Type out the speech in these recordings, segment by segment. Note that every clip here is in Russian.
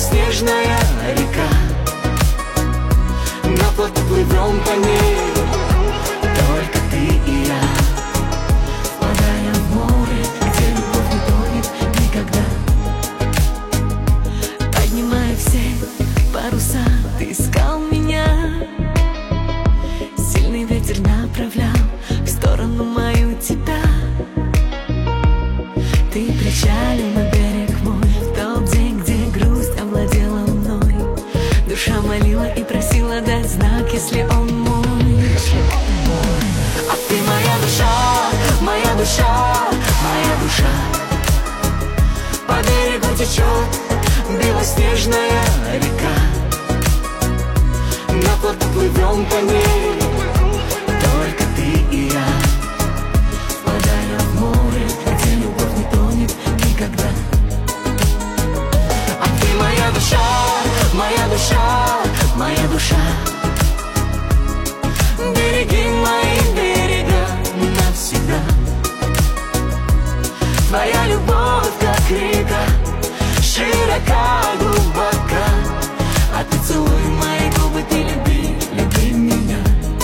белоснежная река. На плоту плывем по ней, только ты и я, впадая в море, где любовь не тонет никогда. Поднимая все паруса, ты искал меня. Сильный ветер направлял в сторону мою тебя. Ты причалил на берег мой в тот день, где грусть овладела мной. Душа молила и просила дать знак, если он мой. А ты моя душа, моя душа, моя душа. По берегу течет белоснежная река. На плоту плывем по ней, только ты и я, впадая в море, где любовь не тонет никогда. А ты моя душа, моя душа, моя душа. Береги мои берега навсегда. Твоя любовь, как река, широка, глубока. А ты целуй мои губы, ты люби, люби меня.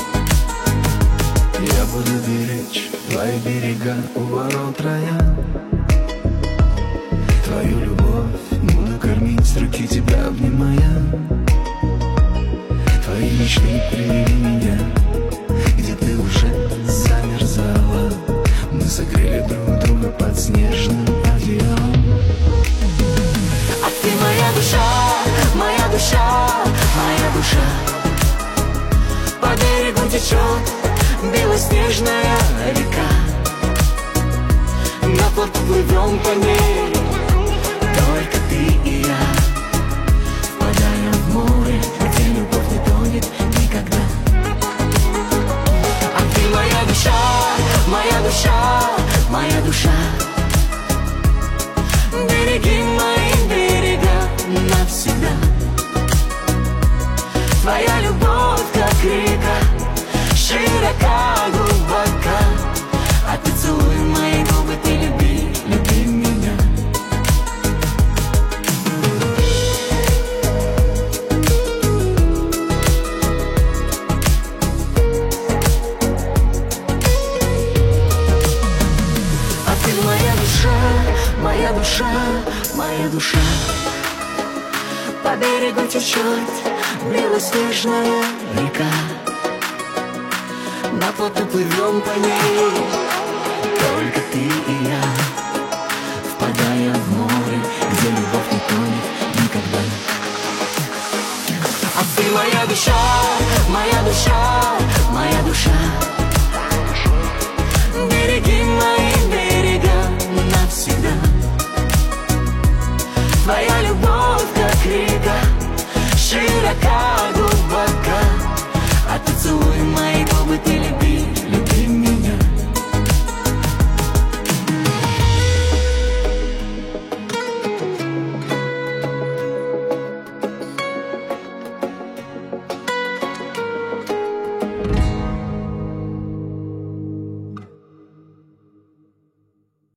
Я буду беречь твои берега у ворот рая. Твою любовь буду кормить, с руки тебя обнимая. Твои мечты привели меня, где ты уже замерзала. Мы согрели друг друга под снежным одеялом. А ты моя душа, моя душа, моя душа. По берегу течет белоснежная река. На плоту плывем по ней, только ты и я, впадая в море, где любовь не тонет никогда. А ты моя душа, моя душа, моя душа. Береги мои берега навсегда. Твоя любовь, как река, широка, глубока. А ты целуй мои губы, ты люби, люби меня. А ты моя душа, моя душа, моя душа. По берегу течет белоснежная река. На плоту плывем по ней, только ты и я, впадая в море, где любовь не тонет никогда. А ты моя душа, моя душа, моя душа. Береги мои берега навсегда. Твоя любовь, как река, широка, глубока. А ты целуй мои губы, ты люби, люби меня.